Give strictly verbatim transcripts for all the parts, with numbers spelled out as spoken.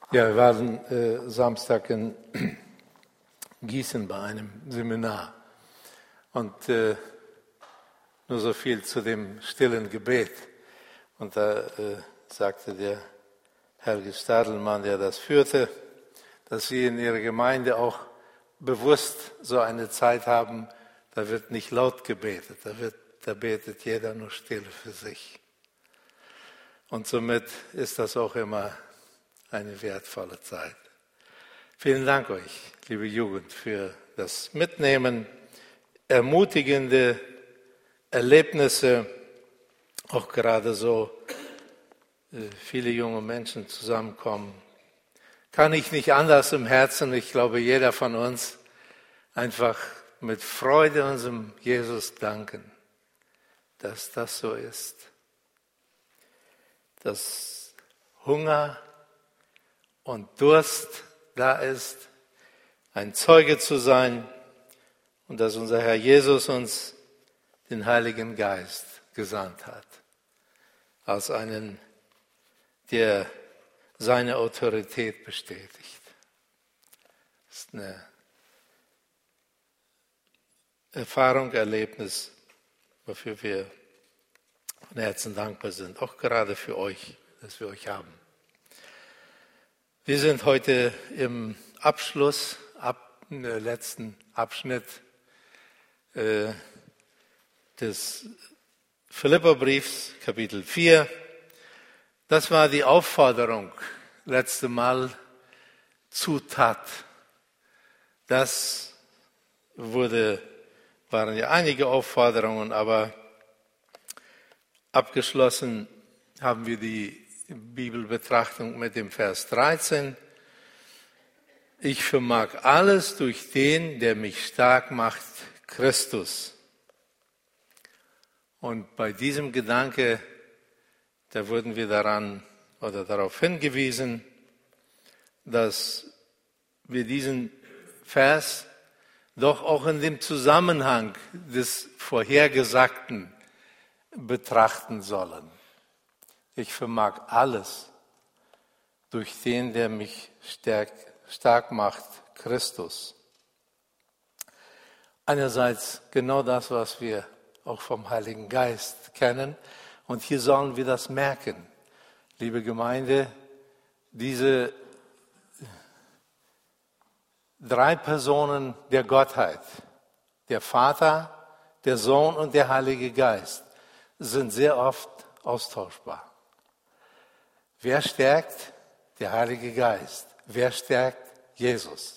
Ja, wir waren äh, Samstag in Gießen bei einem Seminar und äh, nur so viel zu dem stillen Gebet. Und da äh, sagte der Helge Stadelmann, der das führte, dass sie in ihrer Gemeinde auch bewusst so eine Zeit haben, da wird nicht laut gebetet, da, wird, da betet jeder nur still für sich. Und somit ist das auch immer eine wertvolle Zeit. Vielen Dank euch, liebe Jugend, für das Mitnehmen, ermutigende Erlebnisse, auch gerade so viele junge Menschen zusammenkommen. Kann ich nicht anders im Herzen, ich glaube, jeder von uns einfach mit Freude unserem Jesus danken, dass das so ist. Dass Hunger und Durst da ist, ein Zeuge zu sein und dass unser Herr Jesus uns den Heiligen Geist gesandt hat, als einen, der seine Autorität bestätigt. Das ist eine Erfahrung, Erlebnis, wofür wir von Herzen dankbar sind, auch gerade für euch, dass wir euch haben. Wir sind heute im Abschluss, ab, im letzten Abschnitt äh, des Philipperbriefs, Kapitel vier. Das war die Aufforderung, letzte Mal, zu Tat. Das wurde, waren ja einige Aufforderungen, aber abgeschlossen haben wir die Bibelbetrachtung mit dem Vers dreizehn. Ich vermag alles durch den, der mich stark macht, Christus. Und bei diesem Gedanke, da wurden wir daran oder darauf hingewiesen, dass wir diesen Vers doch auch in dem Zusammenhang des Vorhergesagten betrachten sollen. Ich vermag alles durch den, der mich stark, stark macht, Christus. Einerseits genau das, was wir auch vom Heiligen Geist kennen. Und hier sollen wir das merken. Liebe Gemeinde, diese drei Personen der Gottheit, der Vater, der Sohn und der Heilige Geist, sind sehr oft austauschbar. Wer stärkt? Der Heilige Geist. Wer stärkt? Jesus.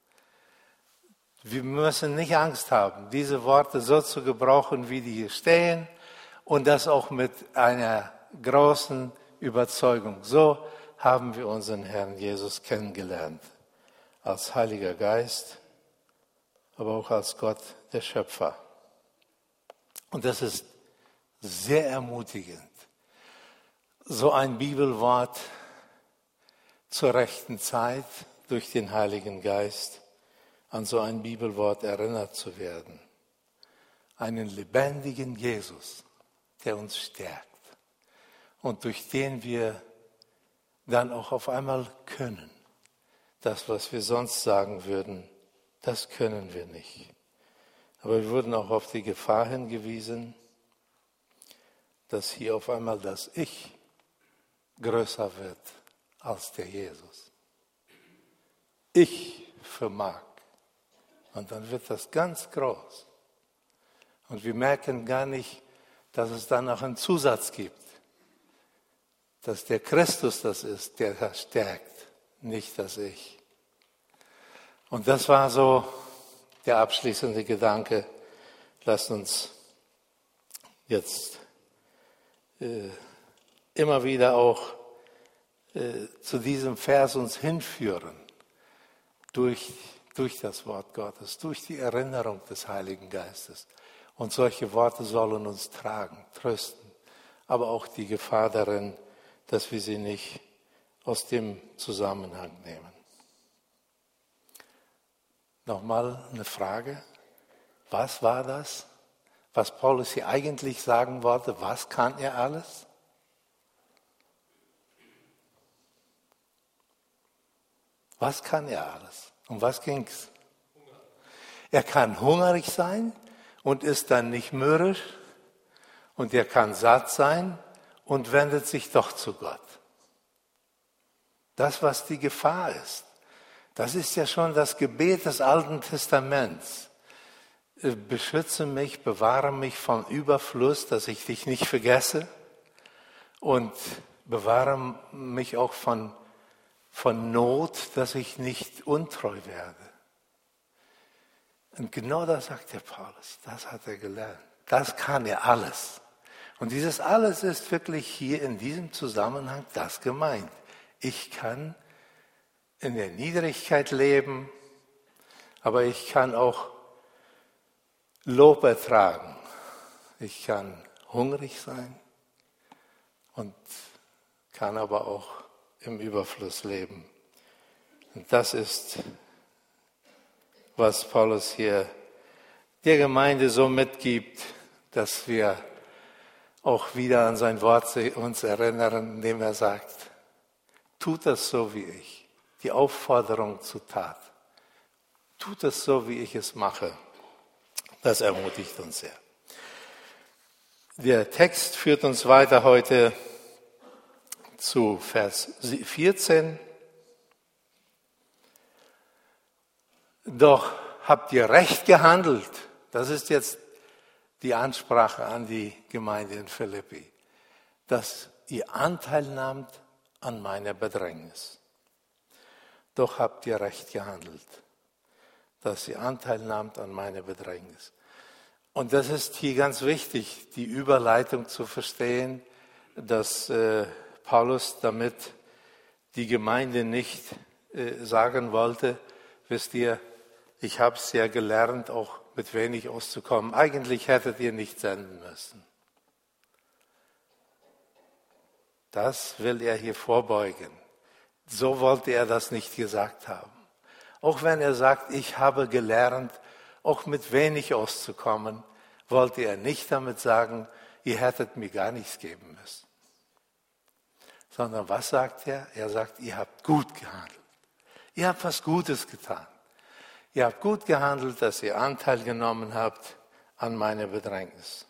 Wir müssen nicht Angst haben, diese Worte so zu gebrauchen, wie die hier stehen, und das auch mit einer großen Überzeugung. So haben wir unseren Herrn Jesus kennengelernt, als Heiliger Geist, aber auch als Gott, der Schöpfer. Und das ist sehr ermutigend, so ein Bibelwort zur rechten Zeit durch den Heiligen Geist an so ein Bibelwort erinnert zu werden. Einen lebendigen Jesus, der uns stärkt und durch den wir dann auch auf einmal können. Das, was wir sonst sagen würden, das können wir nicht. Aber wir wurden auch auf die Gefahr hingewiesen, dass hier auf einmal das Ich größer wird als der Jesus. Ich vermag. Und dann wird das ganz groß. Und wir merken gar nicht, dass es dann noch einen Zusatz gibt. Dass der Christus das ist, der das stärkt, nicht das Ich. Und das war so der abschließende Gedanke. Lasst uns jetzt äh, immer wieder auch äh, zu diesem Vers uns hinführen. Durch, durch das Wort Gottes, durch die Erinnerung des Heiligen Geistes. Und solche Worte sollen uns tragen, trösten. Aber auch die Gefahr darin, dass wir sie nicht aus dem Zusammenhang nehmen. Nochmal eine Frage. Was war das, was Paulus hier eigentlich sagen wollte? Was kann er alles? Was kann er alles? Um was ging's? Er kann hungrig sein und ist dann nicht mürrisch. Und er kann satt sein und wendet sich doch zu Gott. Das, was die Gefahr ist, das ist ja schon das Gebet des Alten Testaments. Beschütze mich, bewahre mich vom Überfluss, dass ich dich nicht vergesse. Und bewahre mich auch von, von Not, dass ich nicht untreu werde. Und genau das sagt der Paulus, das hat er gelernt. Das kann er alles. Und dieses alles ist wirklich hier in diesem Zusammenhang das gemeint. Ich kann in der Niedrigkeit leben, aber ich kann auch Lob ertragen. Ich kann hungrig sein und kann aber auch im Überfluss leben. Und das ist, was Paulus hier der Gemeinde so mitgibt, dass wir auch wieder an sein Wort uns erinnern, indem er sagt, tut das so wie ich. Die Aufforderung zur Tat. Tut es so, wie ich es mache. Das ermutigt uns sehr. Der Text führt uns weiter heute zu Vers vierzehn. Doch habt ihr recht gehandelt. Das ist jetzt die Ansprache an die Gemeinde in Philippi. Dass ihr Anteil nahmt an meiner Bedrängnis. Doch habt ihr recht gehandelt, dass ihr Anteil nahmt an meiner Bedrängnis. Und das ist hier ganz wichtig, die Überleitung zu verstehen, dass äh, Paulus damit die Gemeinde nicht äh, sagen wollte, wisst ihr, ich habe es ja gelernt, auch mit wenig auszukommen. Eigentlich hättet ihr nicht senden müssen. Das will er hier vorbeugen. So wollte er das nicht gesagt haben. Auch wenn er sagt, ich habe gelernt, auch mit wenig auszukommen, wollte er nicht damit sagen, ihr hättet mir gar nichts geben müssen. Sondern was sagt er? Er sagt, ihr habt gut gehandelt. Ihr habt was Gutes getan. Ihr habt gut gehandelt, dass ihr Anteil genommen habt an meiner Bedrängnis.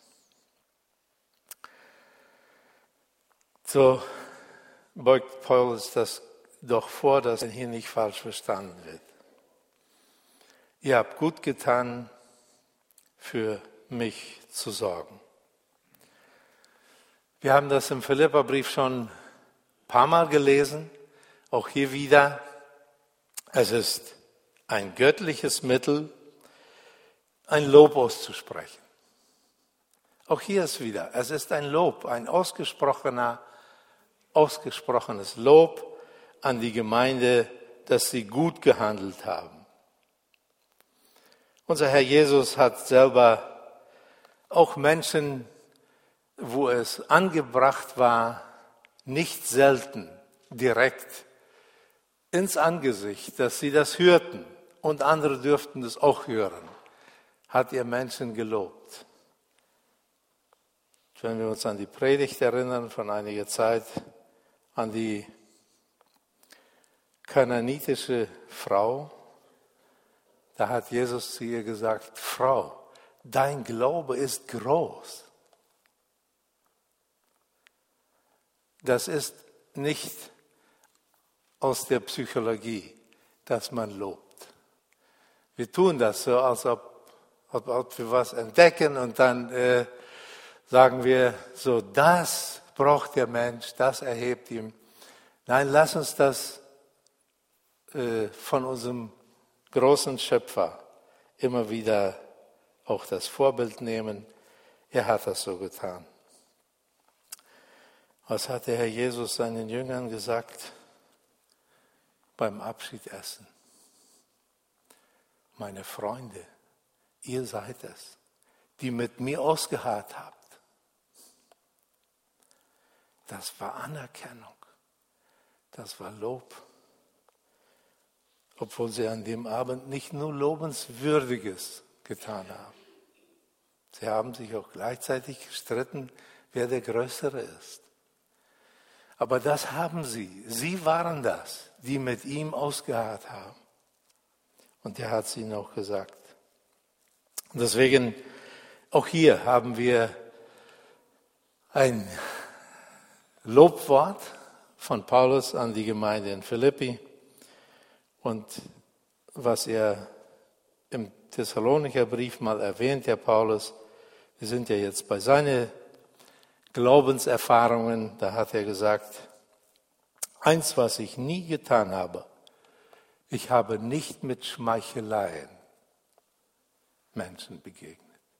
So beugt Paulus das doch vor, dass er hier nicht falsch verstanden wird. Ihr habt gut getan, für mich zu sorgen. Wir haben das im Philipperbrief schon ein paar Mal gelesen, auch hier wieder. Es ist ein göttliches Mittel, ein Lob auszusprechen. Auch hier ist wieder, es ist ein Lob, ein ausgesprochener, ausgesprochenes Lob an die Gemeinde, dass sie gut gehandelt haben. Unser Herr Jesus hat selber auch Menschen, wo es angebracht war, nicht selten direkt ins Angesicht, dass sie das hörten und andere dürften es auch hören, hat er Menschen gelobt. Wenn wir uns an die Predigt erinnern von einiger Zeit, an die kananitische Frau, da hat Jesus zu ihr gesagt, Frau, dein Glaube ist groß. Das ist nicht aus der Psychologie, dass man lobt. Wir tun das so, als ob, ob, ob wir was entdecken und dann äh, sagen wir so, das braucht der Mensch, das erhebt ihm. Nein, lass uns das äh, von unserem großen Schöpfer immer wieder auch das Vorbild nehmen. Er hat das so getan. Was hat der Herr Jesus seinen Jüngern gesagt beim Abschiedessen? Meine Freunde, ihr seid es, die mit mir ausgeharrt habt. Das war Anerkennung, das war Lob. Obwohl sie an dem Abend nicht nur Lobenswürdiges getan haben. Sie haben sich auch gleichzeitig gestritten, wer der Größere ist. Aber das haben sie. Sie waren das, die mit ihm ausgeharrt haben. Und er hat es ihnen auch gesagt. Und deswegen, auch hier haben wir ein Lobwort von Paulus an die Gemeinde in Philippi. Und was er im Thessalonicher Brief mal erwähnt, der Paulus, wir sind ja jetzt bei seinen Glaubenserfahrungen, da hat er gesagt, eins, was ich nie getan habe, ich habe nicht mit Schmeicheleien Menschen begegnet.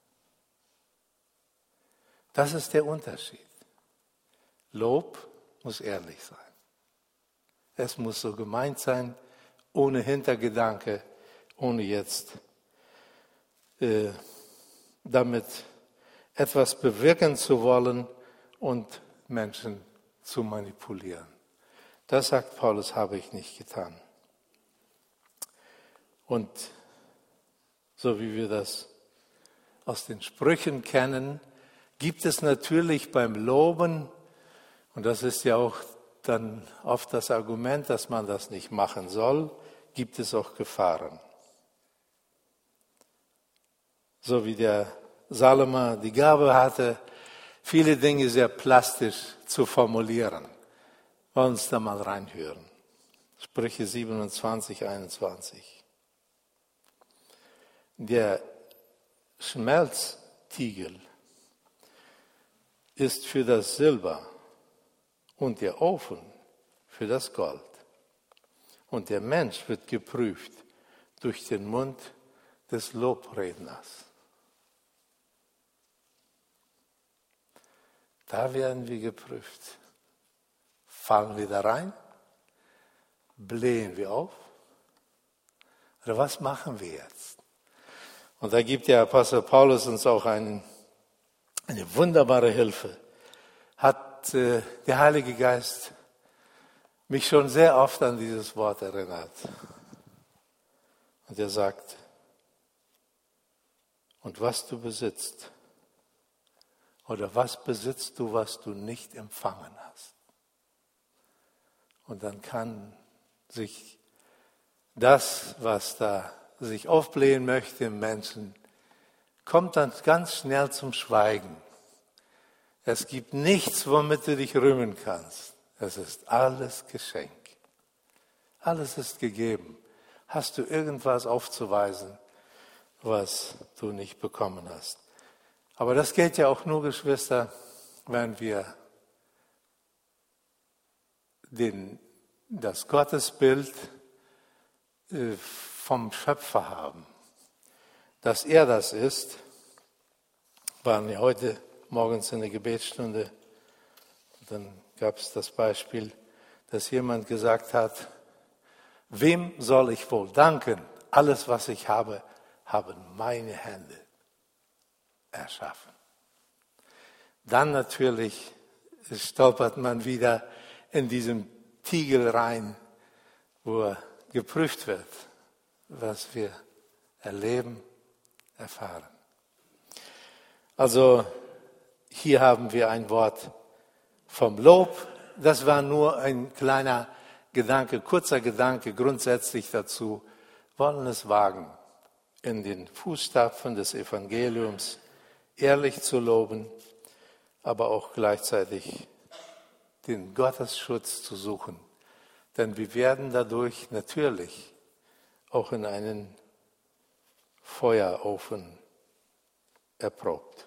Das ist der Unterschied. Lob muss ehrlich sein. Es muss so gemeint sein, ohne Hintergedanke, ohne jetzt äh, damit etwas bewirken zu wollen und Menschen zu manipulieren. Das, sagt Paulus, habe ich nicht getan. Und so wie wir das aus den Sprüchen kennen, gibt es natürlich beim Loben, und das ist ja auch dann oft das Argument, dass man das nicht machen soll, gibt es auch Gefahren. So wie der Salomo die Gabe hatte, viele Dinge sehr plastisch zu formulieren. Wollen wir uns da mal reinhören. Sprüche siebenundzwanzig, einundzwanzig. Der Schmelztiegel ist für das Silber und der Ofen für das Gold. Und der Mensch wird geprüft durch den Mund des Lobredners. Da werden wir geprüft. Fallen wir da rein? Blähen wir auf? Oder was machen wir jetzt? Und da gibt der Apostel Paulus uns auch einen, eine wunderbare Hilfe. Hat äh, der Heilige Geist mich schon sehr oft an dieses Wort erinnert. Und er sagt, und was du besitzt, oder was besitzt du, was du nicht empfangen hast? Und dann kann sich das, was da sich aufblähen möchte im Menschen, kommt dann ganz schnell zum Schweigen. Es gibt nichts, womit du dich rühmen kannst. Es ist alles Geschenk. Alles ist gegeben. Hast du irgendwas aufzuweisen, was du nicht bekommen hast? Aber das geht ja auch nur, Geschwister, wenn wir den, das Gottesbild äh, vom Schöpfer haben. Dass er das ist, waren wir heute morgens in der Gebetsstunde. Und dann gab es das Beispiel, dass jemand gesagt hat, wem soll ich wohl danken? Alles, was ich habe, haben meine Hände erschaffen. Dann natürlich stolpert man wieder in diesem Tiegel rein, wo er geprüft wird, was wir erleben, erfahren. Also hier haben wir ein Wort vom Lob. Das war nur ein kleiner Gedanke, kurzer Gedanke grundsätzlich dazu. Wollen es wagen, in den Fußstapfen des Evangeliums ehrlich zu loben, aber auch gleichzeitig den Gottesschutz zu suchen. Denn wir werden dadurch natürlich auch in einen Feuerofen erprobt.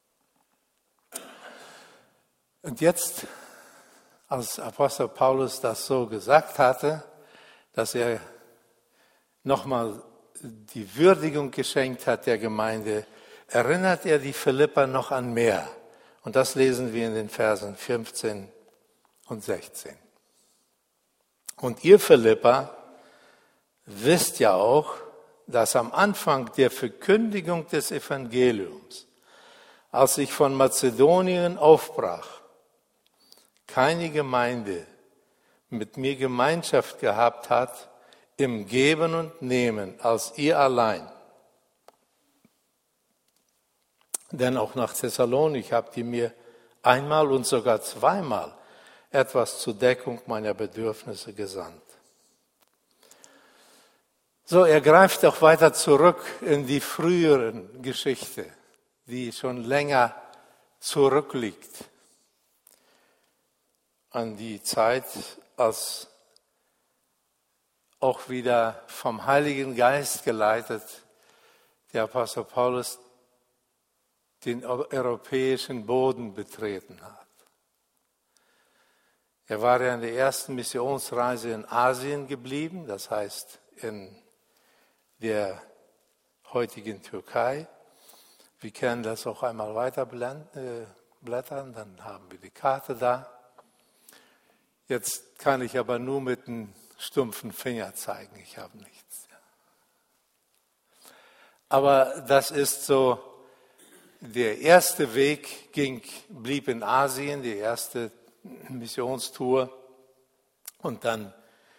Und jetzt, als Apostel Paulus das so gesagt hatte, dass er nochmal die Würdigung geschenkt hat der Gemeinde, erinnert er die Philipper noch an mehr. Und das lesen wir in den Versen fünfzehn und sechzehn. Und ihr Philipper wisst ja auch, dass am Anfang der Verkündigung des Evangeliums, als ich von Mazedonien aufbrach, keine Gemeinde mit mir Gemeinschaft gehabt hat im Geben und Nehmen als ihr allein. Denn auch nach Thessalonik habt ihr mir einmal und sogar zweimal etwas zur Deckung meiner Bedürfnisse gesandt. So, er greift auch weiter zurück in die früheren Geschichte, die schon länger zurückliegt, an die Zeit, als auch wieder vom Heiligen Geist geleitet der Apostel Paulus den europäischen Boden betreten hat. Er war ja in der ersten Missionsreise in Asien geblieben, das heißt in der heutigen Türkei. Wir können das auch einmal weiter blättern, dann haben wir die Karte da. Jetzt kann ich aber nur mit einem stumpfen Finger zeigen, ich habe nichts. Aber das ist so, der erste Weg ging, blieb in Asien, die erste Missionstour. Und dann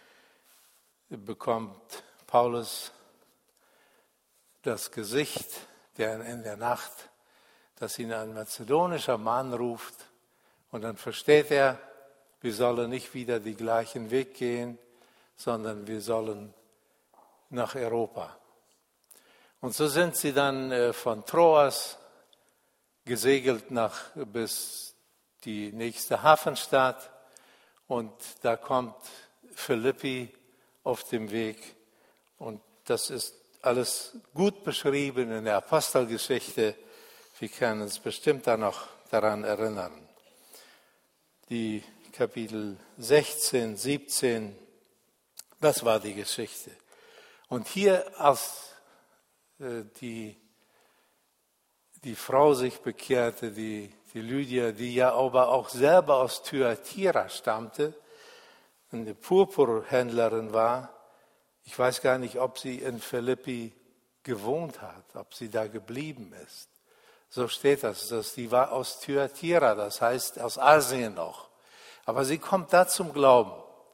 bekommt Paulus das Gesicht der in der Nacht, dass ihn ein mazedonischer Mann ruft. Und dann versteht er, wir sollen nicht wieder den gleichen Weg gehen, sondern wir sollen nach Europa. Und so sind sie dann von Troas gesegelt nach bis die nächste Hafenstadt. Und da kommt Philippi auf dem Weg. Und das ist alles gut beschrieben in der Apostelgeschichte. Wir können uns bestimmt da noch daran erinnern. Die Kapitel sechzehn, siebzehn, das war die Geschichte. Und hier, als äh, die, die Frau sich bekehrte, die, die Lydia, die ja aber auch selber aus Thyatira stammte, eine Purpurhändlerin war, ich weiß gar nicht, ob sie in Philippi gewohnt hat, ob sie da geblieben ist. So steht das, dass die war aus Thyatira, das heißt aus Asien noch. Aber sie kommt da zum Glauben.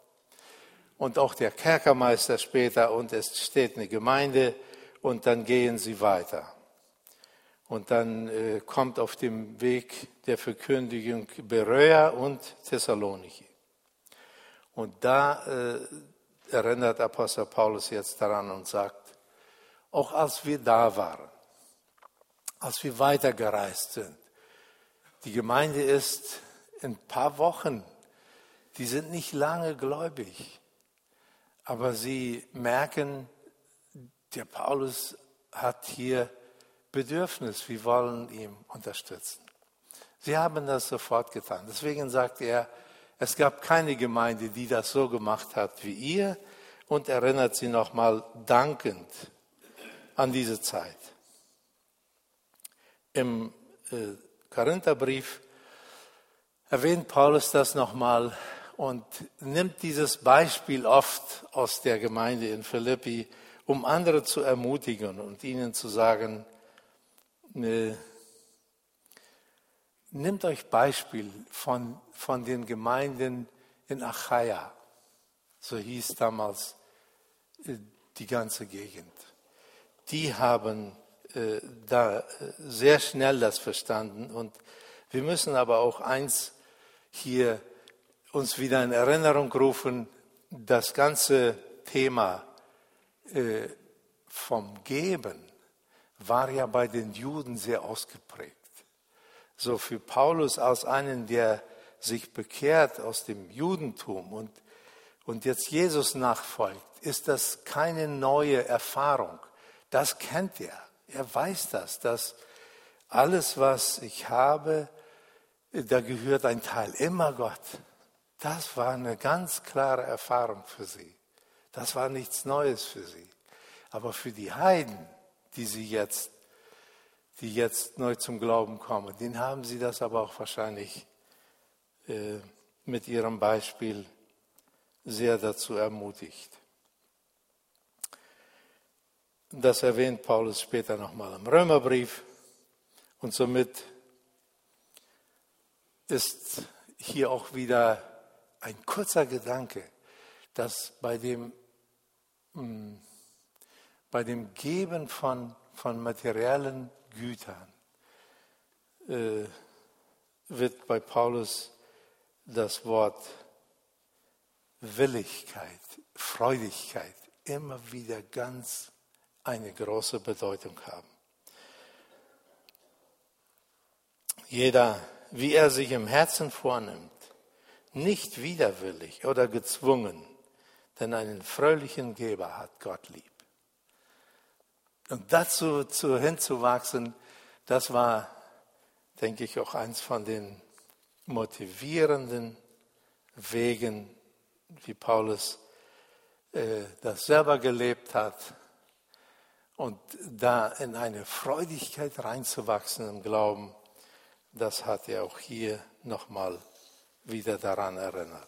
Und auch der Kerkermeister später, und es steht eine Gemeinde, und dann gehen sie weiter. Und dann äh, kommt auf dem Weg der Verkündigung Beröa und Thessaloniki. Und da äh, erinnert Apostel Paulus jetzt daran und sagt, auch als wir da waren, als wir weitergereist sind, die Gemeinde ist in ein paar Wochen, die sind nicht lange gläubig, aber sie merken, der Paulus hat hier Bedürfnis, wir wollen ihn unterstützen. Sie haben das sofort getan. Deswegen sagt er, es gab keine Gemeinde, die das so gemacht hat wie ihr, und erinnert sie nochmal dankend an diese Zeit. Im äh, Korintherbrief erwähnt Paulus das nochmal und nimmt dieses Beispiel oft aus der Gemeinde in Philippi, um andere zu ermutigen und ihnen zu sagen, ne, nehmt euch Beispiel von, von den Gemeinden in Achaia. So hieß damals äh, die ganze Gegend. Die haben äh, da sehr schnell das verstanden. Und wir müssen aber auch eins hier uns wieder in Erinnerung rufen, das ganze Thema äh, vom Geben war ja bei den Juden sehr ausgeprägt. So für Paulus als einen, der sich bekehrt aus dem Judentum und, und jetzt Jesus nachfolgt, ist das keine neue Erfahrung. Das kennt er. Er weiß das, dass alles, was ich habe, da gehört ein Teil immer Gott. Das war eine ganz klare Erfahrung für sie. Das war nichts Neues für sie. Aber für die Heiden, die sie jetzt die jetzt neu zum Glauben kommen, denen haben sie das aber auch wahrscheinlich äh, mit ihrem Beispiel sehr dazu ermutigt. Das erwähnt Paulus später nochmal im Römerbrief. Und somit ist hier auch wieder ein kurzer Gedanke, dass bei dem, mh, bei dem Geben von, von materiellen Gütern äh, wird bei Paulus das Wort Willigkeit, Freudigkeit immer wieder ganz eine große Bedeutung haben. Jeder, wie er sich im Herzen vornimmt, nicht widerwillig oder gezwungen, denn einen fröhlichen Geber hat Gott lieb. Und dazu zu, hinzuwachsen, das war, denke ich, auch eins von den motivierenden Wegen, wie Paulus äh, das selber gelebt hat. Und da in eine Freudigkeit reinzuwachsen im Glauben, das hat er auch hier nochmal wieder daran erinnert.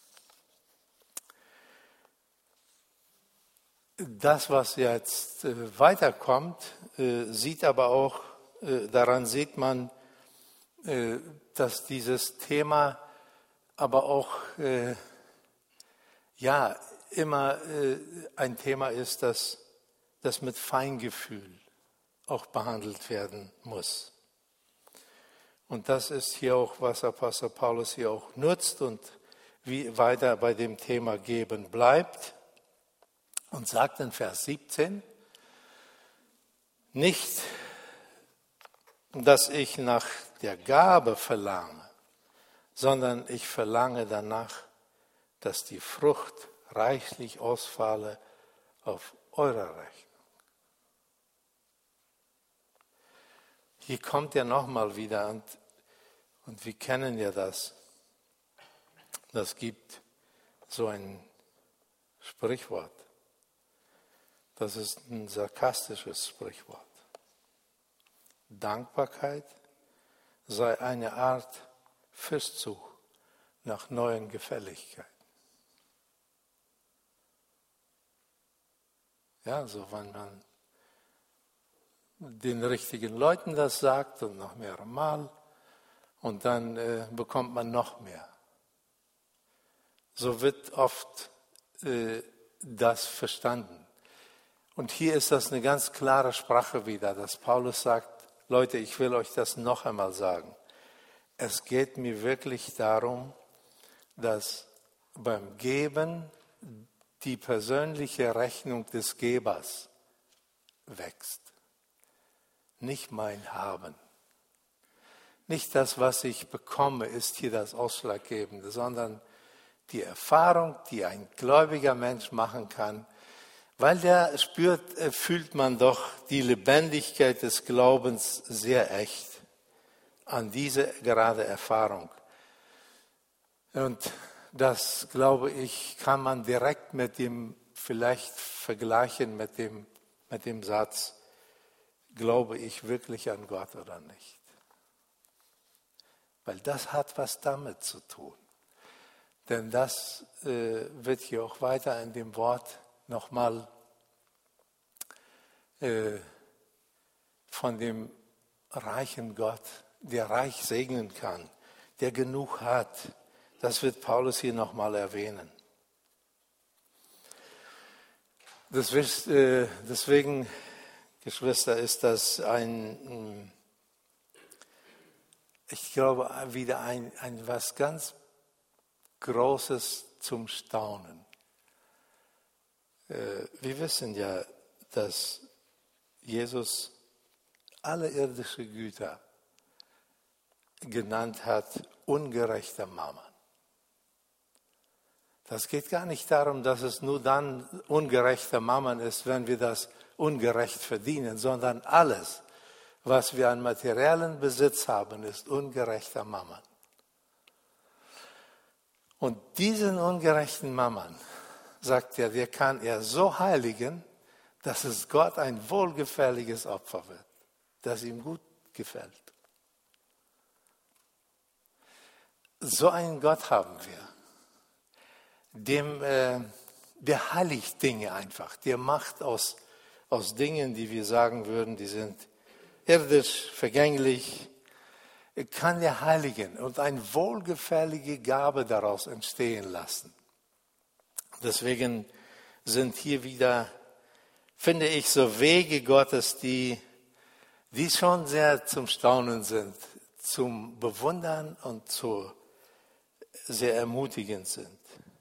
Das, was jetzt äh, weiterkommt, äh, sieht aber auch, äh, daran sieht man, äh, dass dieses Thema aber auch äh, ja immer äh, ein Thema ist, das, das mit Feingefühl auch behandelt werden muss. Und das ist hier auch, was Apostel Paulus hier auch nutzt und wie weiter bei dem Thema Geben bleibt. Und sagt in Vers siebzehn, nicht, dass ich nach der Gabe verlange, sondern ich verlange danach, dass die Frucht reichlich ausfalle auf eurer Rechnung. Hier kommt er nochmal wieder und, und wir kennen ja das. Das gibt so ein Sprichwort. Das ist ein sarkastisches Sprichwort. Dankbarkeit sei eine Art Fischzug nach neuen Gefälligkeiten. Ja, so wenn man den richtigen Leuten das sagt und noch mehrere Mal und dann äh, bekommt man noch mehr. So wird oft äh, das verstanden. Und hier ist das eine ganz klare Sprache wieder, dass Paulus sagt, Leute, ich will euch das noch einmal sagen. Es geht mir wirklich darum, dass beim Geben die persönliche Rechnung des Gebers wächst. Nicht mein Haben. Nicht das, was ich bekomme, ist hier das Ausschlaggebende, sondern die Erfahrung, die ein gläubiger Mensch machen kann, weil der spürt, fühlt man doch die Lebendigkeit des Glaubens sehr echt an diese gerade Erfahrung. Und das, glaube ich, kann man direkt mit dem, vielleicht vergleichen mit dem, mit dem Satz, glaube ich wirklich an Gott oder nicht? Weil das hat was damit zu tun. Denn das äh, wird hier auch weiter in dem Wort nochmal äh, von dem reichen Gott, der reich segnen kann, der genug hat. Das wird Paulus hier nochmal erwähnen. Deswegen, Geschwister, ist das ein, ich glaube, wieder ein, ein was ganz Großes zum Staunen. Wir wissen ja, dass Jesus alle irdische Güter genannt hat, ungerechter Mammon. Das geht gar nicht darum, dass es nur dann ungerechter Mammon ist, wenn wir das ungerecht verdienen, sondern alles, was wir an materiellen Besitz haben, ist ungerechter Mammon. Und diesen ungerechten Mammon, sagt er, der kann er so heiligen, dass es Gott ein wohlgefälliges Opfer wird, das ihm gut gefällt. So einen Gott haben wir, dem, äh, der heiligt Dinge einfach, der macht aus, aus Dingen, die wir sagen würden, die sind irdisch, vergänglich, kann er heiligen und eine wohlgefällige Gabe daraus entstehen lassen. Deswegen sind hier wieder, finde ich, so Wege Gottes, die, die schon sehr zum Staunen sind, zum Bewundern und zu sehr ermutigend sind.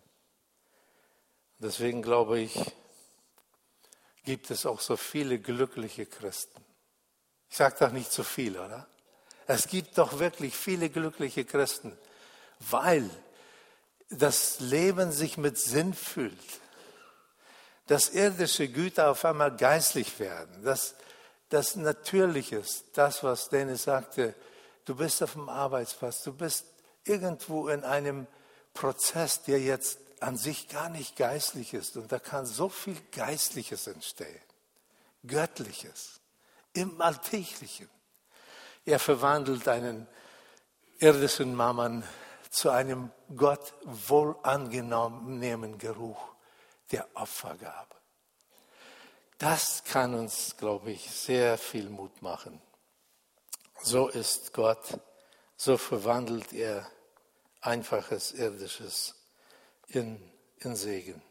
Deswegen glaube ich, gibt es auch so viele glückliche Christen. Ich sage doch nicht zu viel, oder? Es gibt doch wirklich viele glückliche Christen, weil das Leben sich mit Sinn füllt. Dass irdische Güter auf einmal geistlich werden. Dass das Natürliches, das, was Dennis sagte, du bist auf dem Arbeitsplatz, du bist irgendwo in einem Prozess, der jetzt an sich gar nicht geistlich ist. Und da kann so viel Geistliches entstehen. Göttliches. Im Alltäglichen. Er verwandelt einen irdischen Mammon zu einem Gott wohlangenehmen Geruch der Opfergabe. Das kann uns, glaube ich, sehr viel Mut machen. So ist Gott, so verwandelt er einfaches Irdisches in, in Segen.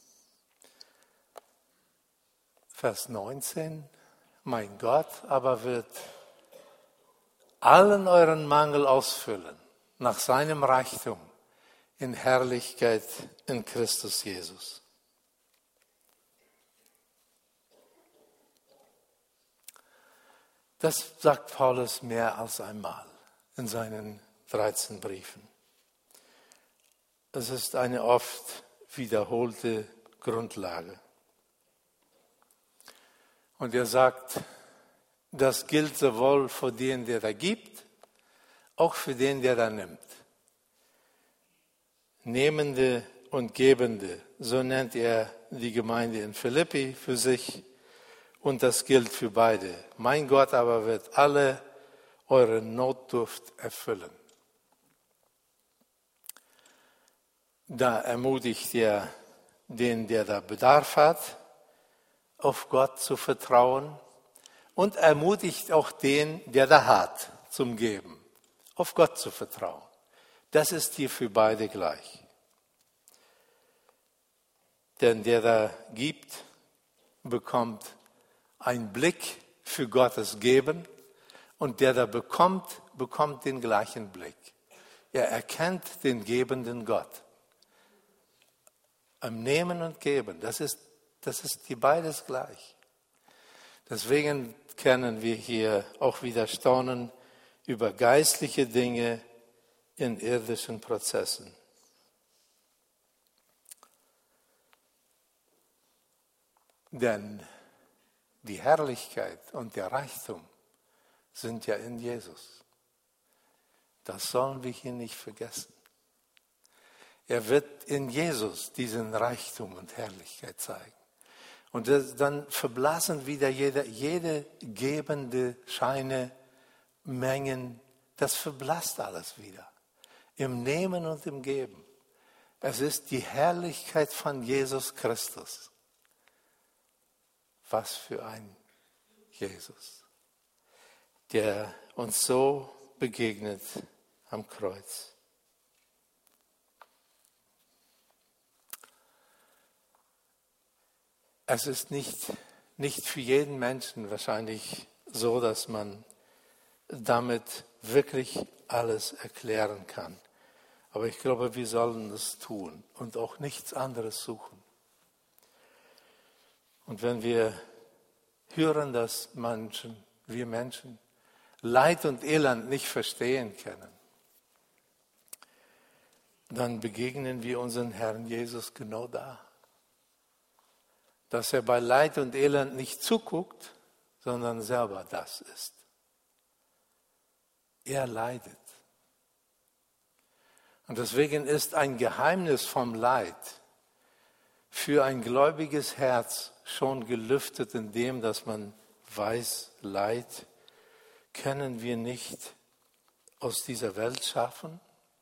Vers neunzehn, mein Gott aber wird allen euren Mangel ausfüllen, nach seinem Reichtum in Herrlichkeit in Christus Jesus. Das sagt Paulus mehr als einmal in seinen dreizehn Briefen. Es ist eine oft wiederholte Grundlage. Und er sagt, das gilt sowohl für den, der da gibt, auch für den, der da nimmt. Nehmende und Gebende, so nennt er die Gemeinde in Philippi für sich. Und das gilt für beide. Mein Gott aber wird alle eure Notdurft erfüllen. Da ermutigt er den, der da Bedarf hat, auf Gott zu vertrauen und ermutigt auch den, der da hat, zum Geben, auf Gott zu vertrauen. Das ist hier für beide gleich. Denn der da gibt, bekommt einen Blick für Gottes Geben und der da bekommt, bekommt den gleichen Blick. Er erkennt den gebenden Gott. Am Nehmen und Geben, das ist, das ist die beides gleich. Deswegen können wir hier auch wieder staunen über geistliche Dinge in irdischen Prozessen. Denn die Herrlichkeit und der Reichtum sind ja in Jesus. Das sollen wir hier nicht vergessen. Er wird in Jesus diesen Reichtum und Herrlichkeit zeigen. Und das, dann verblassen wieder jede, jede gebende Scheine, Mengen, das verblasst alles wieder. Im Nehmen und im Geben. Es ist die Herrlichkeit von Jesus Christus. Was für ein Jesus, der uns so begegnet am Kreuz. Es ist nicht, nicht für jeden Menschen wahrscheinlich so, dass man damit wirklich alles erklären kann. Aber ich glaube, wir sollen es tun und auch nichts anderes suchen. Und wenn wir hören, dass Menschen, wir Menschen Leid und Elend nicht verstehen können, dann begegnen wir unseren Herrn Jesus genau da. Dass er bei Leid und Elend nicht zuguckt, sondern selber das ist. Er leidet. Und deswegen ist ein Geheimnis vom Leid für ein gläubiges Herz schon gelüftet, indem dass man weiß, Leid können wir nicht aus dieser Welt schaffen.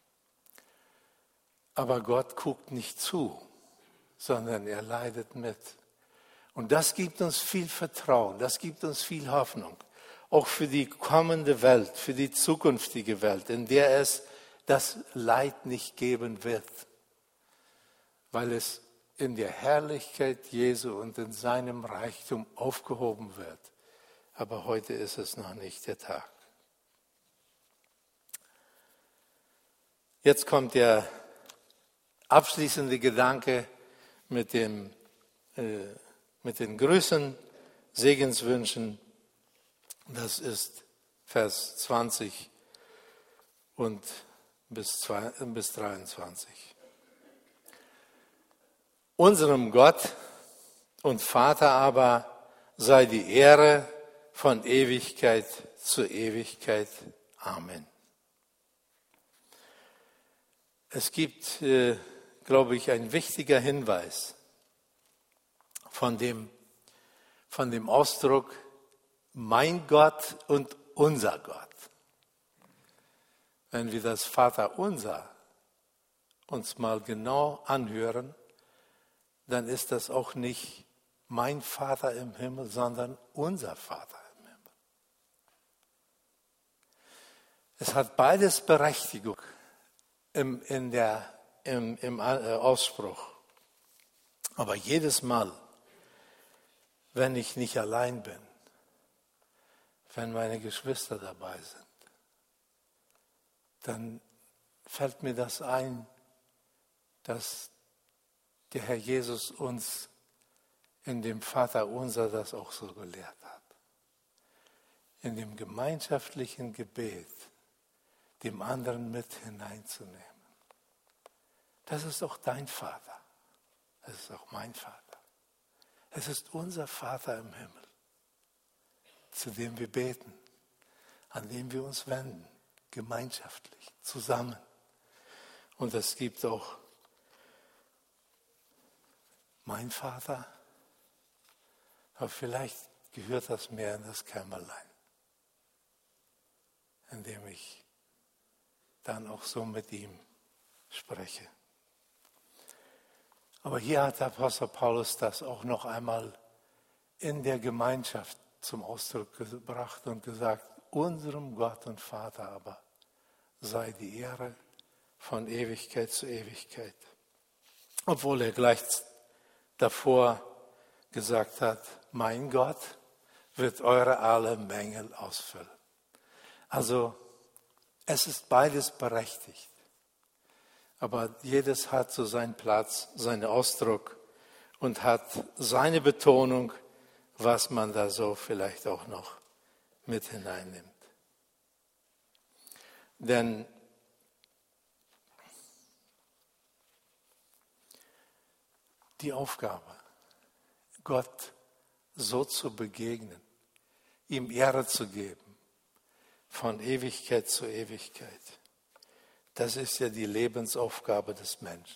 Aber Gott guckt nicht zu, sondern er leidet mit. Und das gibt uns viel Vertrauen, das gibt uns viel Hoffnung. Auch für die kommende Welt, für die zukünftige Welt, in der es das Leid nicht geben wird. Weil es in der Herrlichkeit Jesu und in seinem Reichtum aufgehoben wird. Aber heute ist es noch nicht der Tag. Jetzt kommt der abschließende Gedanke mit, dem, äh, mit den Grüßen, Segenswünschen. Das ist Vers zwanzig und bis, zwei, bis dreiundzwanzig. Unserem Gott und Vater aber sei die Ehre von Ewigkeit zu Ewigkeit. Amen. Es gibt, äh, glaube ich, ein wichtiger Hinweis von dem, von dem Ausdruck mein Gott und unser Gott. Wenn wir das Vaterunser uns mal genau anhören, dann ist das auch nicht mein Vater im Himmel, sondern unser Vater im Himmel. Es hat beides Berechtigung im, in der, im, im Ausspruch. Aber jedes Mal, wenn ich nicht allein bin, wenn meine Geschwister dabei sind, dann fällt mir das ein, dass der Herr Jesus uns in dem Vaterunser das auch so gelehrt hat. In dem gemeinschaftlichen Gebet dem anderen mit hineinzunehmen. Das ist auch dein Vater. Das ist auch mein Vater. Es ist unser Vater im Himmel, zu dem wir beten, an dem wir uns wenden, gemeinschaftlich, zusammen. Und es gibt auch mein Vater, aber vielleicht gehört das mehr in das Kämmerlein, in dem ich dann auch so mit ihm spreche. Aber hier hat der Apostel Paulus das auch noch einmal in der Gemeinschaft zum Ausdruck gebracht und gesagt, unserem Gott und Vater aber sei die Ehre von Ewigkeit zu Ewigkeit. Obwohl er gleich davor gesagt hat, mein Gott wird eure alle Mängel ausfüllen. Also es ist beides berechtigt. Aber jedes hat so seinen Platz, seinen Ausdruck und hat seine Betonung, was man da so vielleicht auch noch mit hineinnimmt. Denn die Aufgabe, Gott so zu begegnen, ihm Ehre zu geben, von Ewigkeit zu Ewigkeit, das ist ja die Lebensaufgabe des Menschen.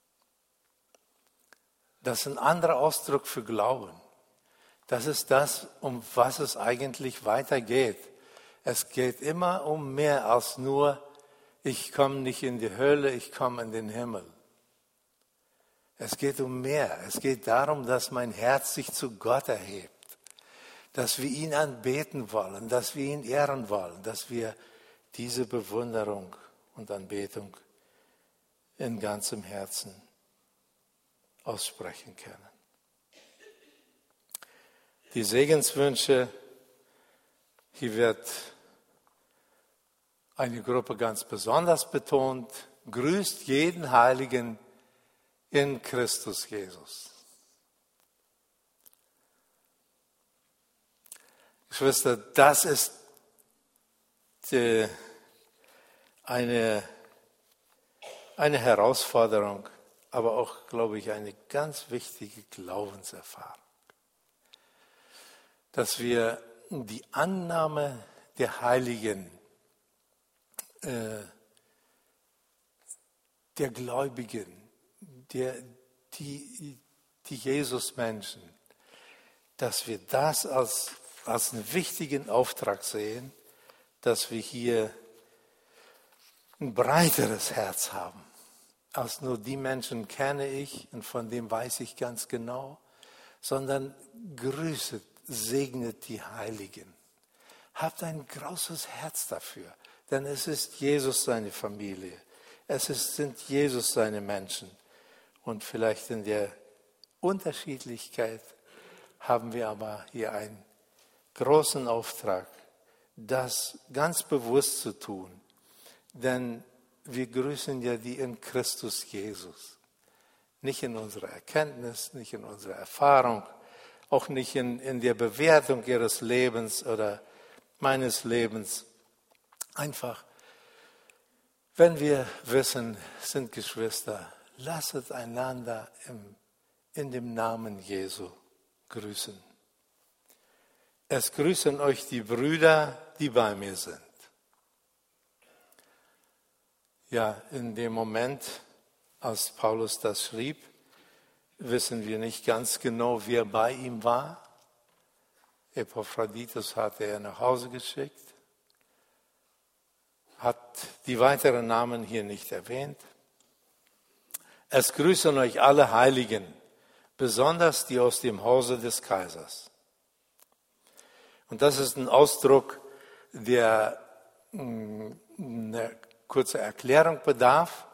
Das ist ein anderer Ausdruck für Glauben. Das ist das, um was es eigentlich weitergeht. Es geht immer um mehr als nur, ich komme nicht in die Hölle, ich komme in den Himmel. Es geht um mehr. Es geht darum, dass mein Herz sich zu Gott erhebt, dass wir ihn anbeten wollen, dass wir ihn ehren wollen, dass wir diese Bewunderung und Anbetung in ganzem Herzen aussprechen können. Die Segenswünsche, hier wird eine Gruppe ganz besonders betont, grüßt jeden Heiligen in Christus Jesus. Geschwister, das ist die, eine, eine Herausforderung, aber auch, glaube ich, eine ganz wichtige Glaubenserfahrung. Dass wir die Annahme der Heiligen, äh, der Gläubigen, der, die, die Jesus-Menschen, dass wir das als, als einen wichtigen Auftrag sehen, dass wir hier ein breiteres Herz haben, als nur die Menschen kenne ich und von dem weiß ich ganz genau, sondern grüßet, segnet die Heiligen. Habt ein großes Herz dafür, denn es ist Jesus seine Familie, es ist, sind Jesus seine Menschen. Und vielleicht in der Unterschiedlichkeit haben wir aber hier einen großen Auftrag, das ganz bewusst zu tun. Denn wir grüßen ja die in Christus Jesus. Nicht in unserer Erkenntnis, nicht in unserer Erfahrung, auch nicht in, in der Bewertung ihres Lebens oder meines Lebens. Einfach, wenn wir wissen, sind Geschwister, lasset einander im, in dem Namen Jesu grüßen. Es grüßen euch die Brüder, die bei mir sind. Ja, in dem Moment, als Paulus das schrieb, wissen wir nicht ganz genau, wer bei ihm war. Epaphroditus hatte er nach Hause geschickt, hat die weiteren Namen hier nicht erwähnt. Es grüßen euch alle Heiligen, besonders die aus dem Hause des Kaisers. Und das ist ein Ausdruck, der eine kurze Erklärung bedarf.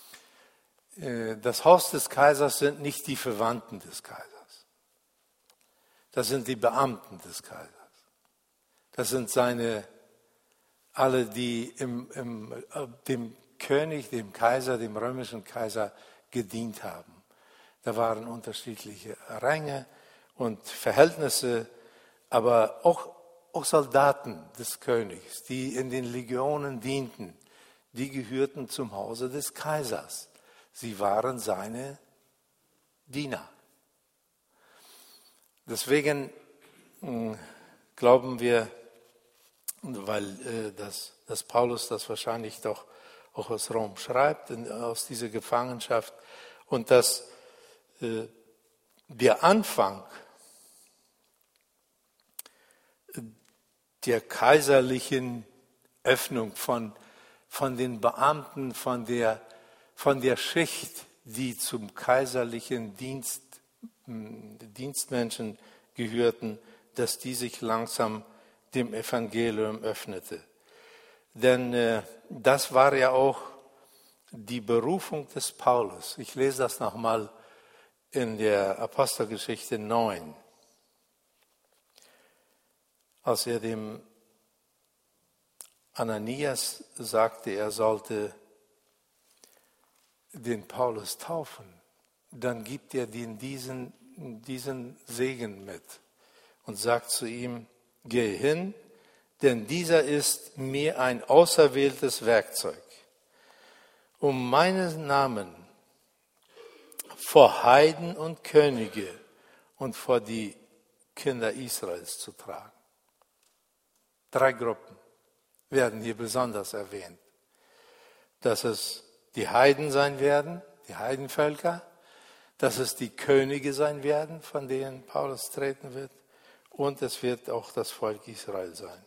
Das Haus des Kaisers sind nicht die Verwandten des Kaisers. Das sind die Beamten des Kaisers. Das sind seine, alle, die im, im, dem König, dem Kaiser, dem römischen Kaiser gedient haben. Da waren unterschiedliche Ränge und Verhältnisse, aber auch, auch Soldaten des Königs, die in den Legionen dienten, die gehörten zum Hause des Kaisers. Sie waren seine Diener. Deswegen mh, glauben wir, weil äh, das, dass Paulus das wahrscheinlich doch auch aus Rom schreibt, in, aus dieser Gefangenschaft, und dass äh, der Anfang der kaiserlichen Öffnung von, von den Beamten, von der, von der Schicht, die zum kaiserlichen Dienst, Dienstmenschen gehörten, dass die sich langsam dem Evangelium öffnete. Denn äh, das war ja auch die Berufung des Paulus. Ich lese das nochmal in der Apostelgeschichte neun. Als er dem Ananias sagte, er sollte den Paulus taufen, dann gibt er ihm diesen, diesen Segen mit und sagt zu ihm, geh hin, denn dieser ist mir ein auserwähltes Werkzeug, um meinen Namen vor Heiden und Könige und vor die Kinder Israels zu tragen. Drei Gruppen werden hier besonders erwähnt. Dass es die Heiden sein werden, die Heidenvölker, dass es die Könige sein werden, von denen Paulus treten wird, und es wird auch das Volk Israel sein.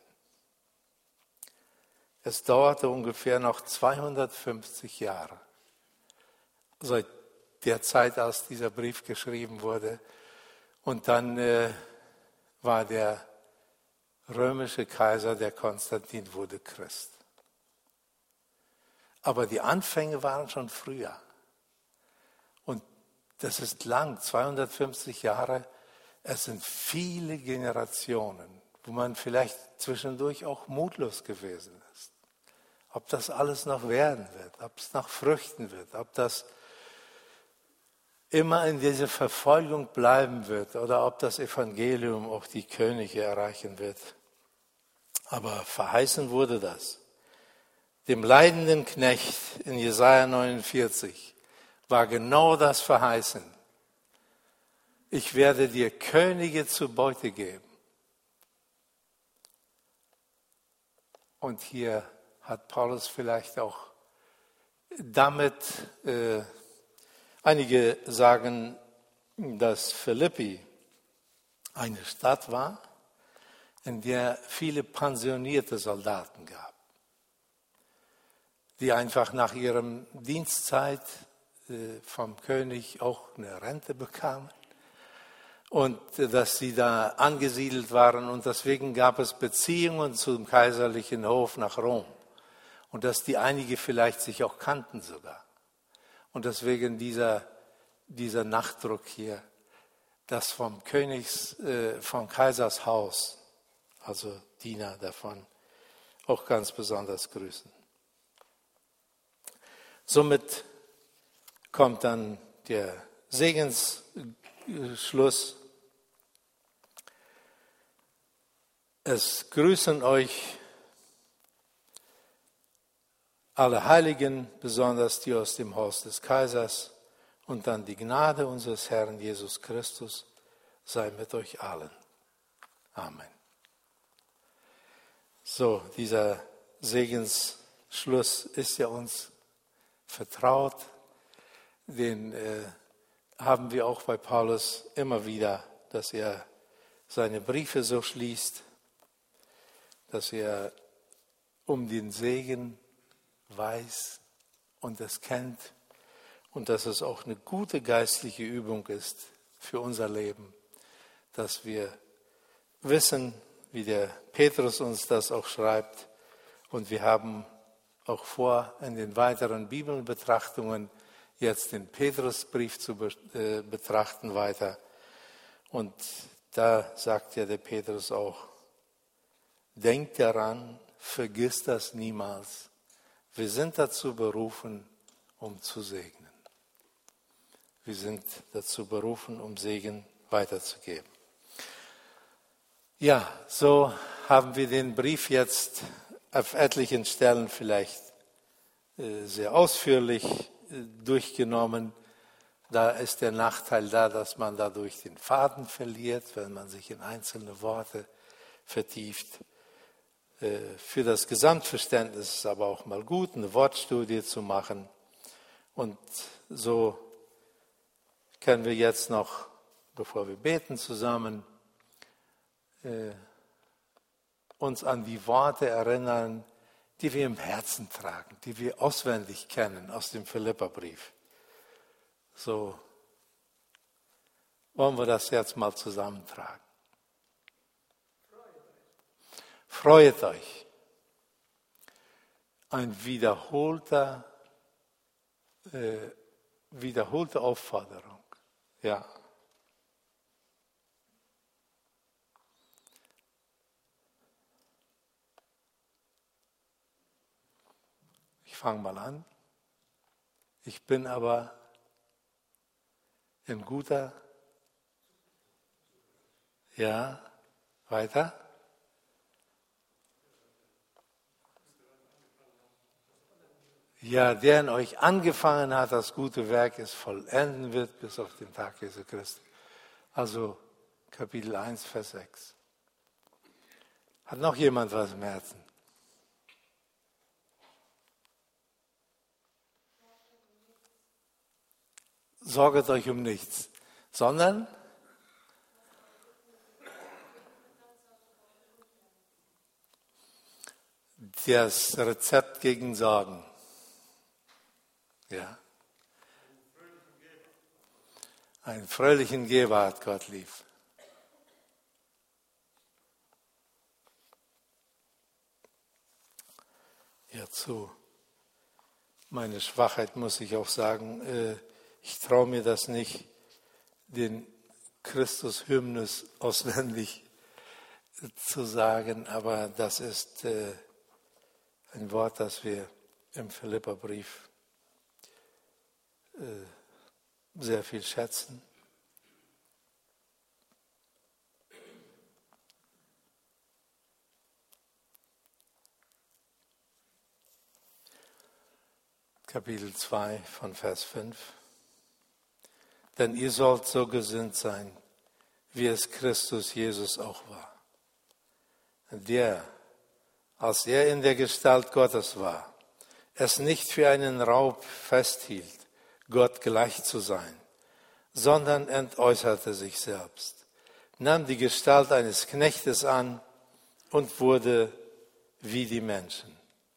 Es dauerte ungefähr noch zweihundertfünfzig Jahre, seit der Zeit, als dieser Brief geschrieben wurde. Und dann äh, war der römische Kaiser, der Konstantin, wurde Christ. Aber die Anfänge waren schon früher. Und das ist lang, zweihundertfünfzig Jahre. Es sind viele Generationen, wo man vielleicht zwischendurch auch mutlos gewesen ist. Ob das alles noch werden wird, ob es noch früchten wird, ob das immer in dieser Verfolgung bleiben wird oder ob das Evangelium auch die Könige erreichen wird. Aber verheißen wurde das. Dem leidenden Knecht in Jesaja neunundvierzig war genau das verheißen. Ich werde dir Könige zur Beute geben. Und hier hat Paulus vielleicht auch damit, äh, einige sagen, dass Philippi eine Stadt war, in der viele pensionierte Soldaten gab, die einfach nach ihrem Dienstzeit äh, vom König auch eine Rente bekamen und äh, dass sie da angesiedelt waren, und deswegen gab es Beziehungen zum kaiserlichen Hof nach Rom und dass die einige vielleicht sich auch kannten sogar. Und deswegen dieser, dieser Nachdruck hier, dass vom Königs, äh, vom Kaisers Haus, also Diener davon, auch ganz besonders grüßen. Somit kommt dann der Segensschluss. Es grüßen euch alle Heiligen, besonders die aus dem Haus des Kaisers, und dann die Gnade unseres Herrn Jesus Christus sei mit euch allen. Amen. So, dieser Segensschluss ist ja uns vertraut. Den äh, haben wir auch bei Paulus immer wieder, dass er seine Briefe so schließt, dass er um den Segen weiß und es kennt und dass es auch eine gute geistliche Übung ist für unser Leben, dass wir wissen, wie der Petrus uns das auch schreibt, und wir haben auch vor, in den weiteren Bibelbetrachtungen jetzt den Petrusbrief zu betrachten weiter, und da sagt ja der Petrus auch: Denkt daran, vergiss das niemals. Wir sind dazu berufen, um zu segnen. Wir sind dazu berufen, um Segen weiterzugeben. Ja, so haben wir den Brief jetzt auf etlichen Stellen vielleicht äh, sehr ausführlich äh, durchgenommen. Da ist der Nachteil da, dass man dadurch den Faden verliert, wenn man sich in einzelne Worte vertieft. Für das Gesamtverständnis ist es aber auch mal gut, eine Wortstudie zu machen. Und so können wir jetzt noch, bevor wir beten zusammen, äh, uns an die Worte erinnern, die wir im Herzen tragen, die wir auswendig kennen aus dem Philipperbrief. So wollen wir das jetzt mal zusammentragen. Freut euch. Ein wiederholter, äh, wiederholte Aufforderung. Ja. Ich fange mal an. Ich bin aber in guter, ja, weiter. Ja, der in euch angefangen hat, das gute Werk es vollenden wird bis auf den Tag Jesu Christi. Also Kapitel eins, Vers sechs. Hat noch jemand was im Herzen? Sorget euch um nichts, sondern das Rezept gegen Sorgen. Ja. Einen fröhlichen Geber hat Gott lieb. Ja, zu meiner Schwachheit muss ich auch sagen, äh, ich traue mir das nicht, den Christus-Hymnus auswendig zu sagen, aber das ist äh, ein Wort, das wir im Philipperbrief äh, sehr viel schätzen. Kapitel zwei von Vers fünf. Denn ihr sollt so gesinnt sein, wie es Christus Jesus auch war. Der, als er in der Gestalt Gottes war, es nicht für einen Raub festhielt, Gott gleich zu sein, sondern entäußerte sich selbst, nahm die Gestalt eines Knechtes an und wurde wie die Menschen.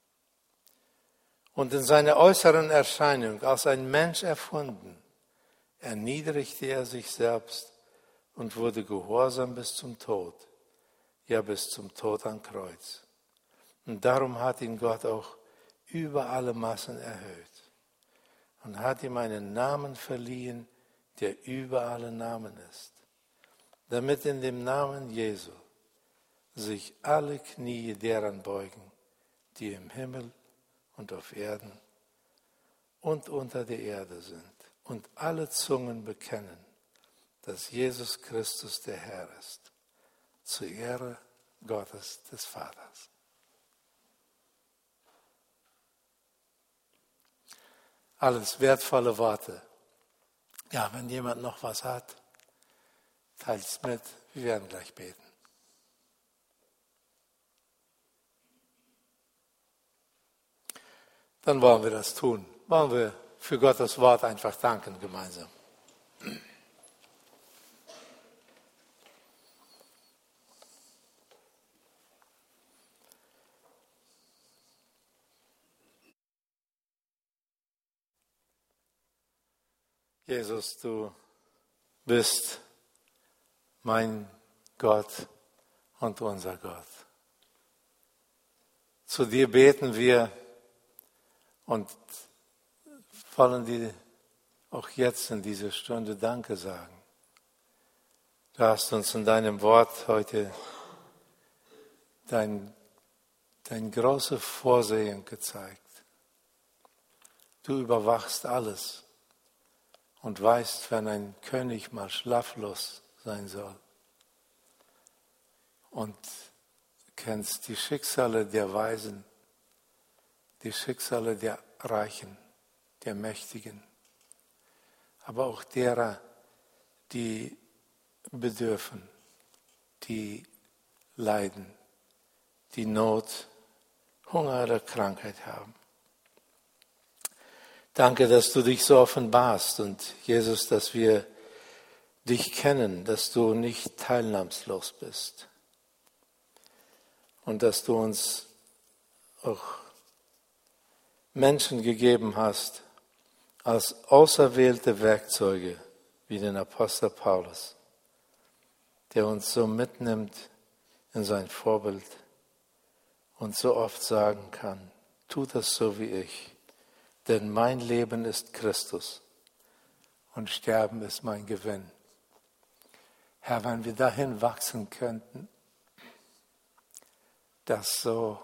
Und in seiner äußeren Erscheinung als ein Mensch erfunden, erniedrigte er sich selbst und wurde gehorsam bis zum Tod, ja bis zum Tod am Kreuz. Und darum hat ihn Gott auch über alle Maßen erhöht und hat ihm einen Namen verliehen, der über alle Namen ist, damit in dem Namen Jesu sich alle Knie derer beugen, die im Himmel und auf Erden und unter der Erde sind und alle Zungen bekennen, dass Jesus Christus der Herr ist, zur Ehre Gottes des Vaters. Alles wertvolle Worte. Ja, wenn jemand noch was hat, teilt es mit. Wir werden gleich beten. Dann wollen wir das tun. Wollen wir für Gottes Wort einfach danken gemeinsam. Jesus, du bist mein Gott und unser Gott. Zu dir beten wir und wollen dir auch jetzt in dieser Stunde Danke sagen. Du hast uns in deinem Wort heute dein, dein großes Vorsehen gezeigt. Du überwachst alles und weißt, wenn ein König mal schlaflos sein soll. Und kennst die Schicksale der Weisen, die Schicksale der Reichen, der Mächtigen, aber auch derer, die bedürfen, die leiden, die Not, Hunger oder Krankheit haben. Danke, dass du dich so offenbarst und Jesus, dass wir dich kennen, dass du nicht teilnahmslos bist und dass du uns auch Menschen gegeben hast als auserwählte Werkzeuge, wie den Apostel Paulus, der uns so mitnimmt in sein Vorbild und so oft sagen kann, tu das so wie ich. Denn mein Leben ist Christus und Sterben ist mein Gewinn. Herr, wenn wir dahin wachsen könnten, das so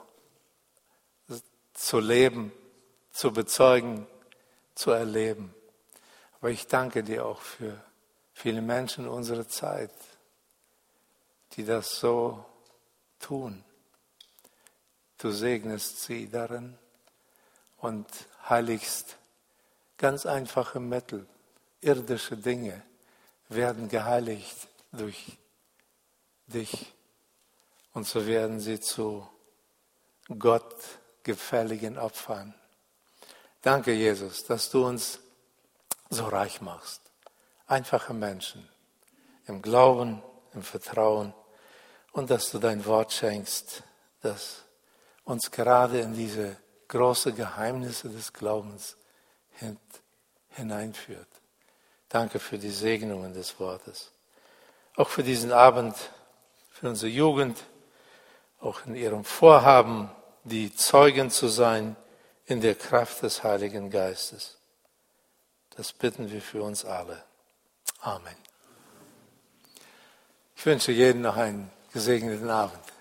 zu leben, zu bezeugen, zu erleben. Aber ich danke dir auch für viele Menschen unserer Zeit, die das so tun. Du segnest sie darin und heiligst ganz einfache Mittel, irdische Dinge werden geheiligt durch dich. Und so werden sie zu Gott gefälligen Opfern. Danke, Jesus, dass du uns so reich machst. Einfache Menschen im Glauben, im Vertrauen und dass du dein Wort schenkst, das uns gerade in diese große Geheimnisse des Glaubens hineinführt. Danke für die Segnungen des Wortes. Auch für diesen Abend, für unsere Jugend, auch in ihrem Vorhaben, die Zeugen zu sein in der Kraft des Heiligen Geistes. Das bitten wir für uns alle. Amen. Ich wünsche jedem noch einen gesegneten Abend.